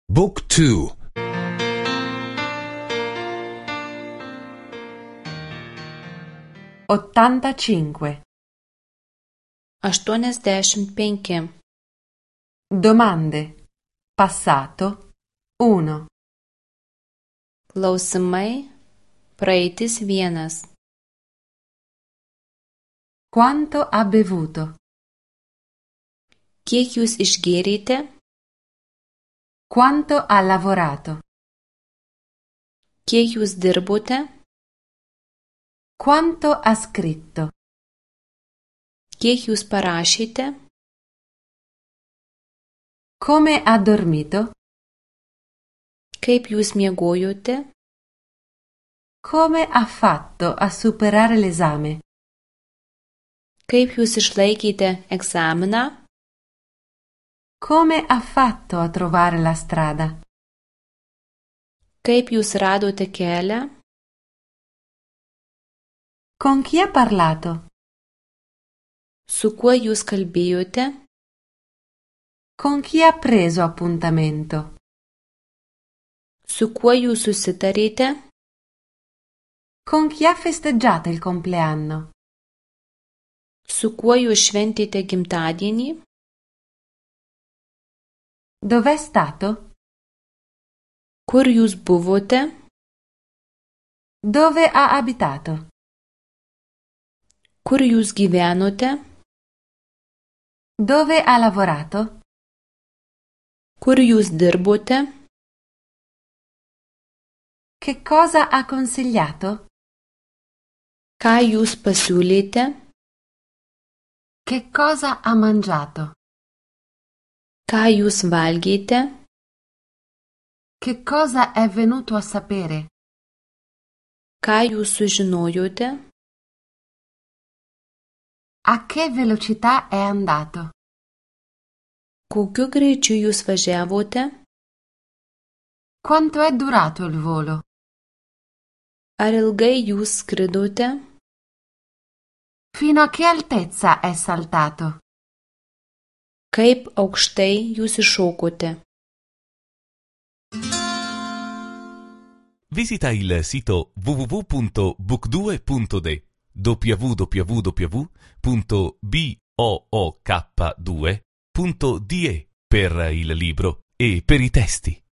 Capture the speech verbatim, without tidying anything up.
Book two. ottantacinque. aštuoniasdešimt penki. Domande. Passato. uno. Klausimai. Praeitis vienas. Quanto ha bevuto? Kiek jūs išgėrėte? Quanto ha lavorato? Kiek jūs dirbote? Quanto ha scritto? Kiek jūs parašėte? Come ha dormito? Kaip jūs miegojote? Come ha fatto a superare l'esame? Kaip jūs išlaikėte egzaminą? Come ha fatto a trovare la strada? Kaip jūs radote kelią? Con chi ha parlato? Su kuo jūs kalbėjote? Con chi ha preso appuntamento? Su kuo jūs susitarėte? Con chi ha festeggiato il compleanno? Su kuo jūs šventėte gimtadienį? Dov'è stato? Kur jūs buvote? Dove ha abitato? Kur jūs gyvenote? Dove ha lavorato? Kur jūs dirbote? Che cosa ha consigliato? Ką jūs pasiūlėte? Che cosa ha mangiato? Ką jūs valgėte? Che cosa è venuto a sapere? Ką jūs sužinojote? A che velocità è andato? Kokiu greičiu jūs važiavote? Quanto è durato il volo? Ar ilgai jūs skridote? Fino a che altezza è saltato? Kaip aukštai jūs iššokote? Visita il sito w w w punto book due punto d w w w punto book due punto d e per il libro e per i testi.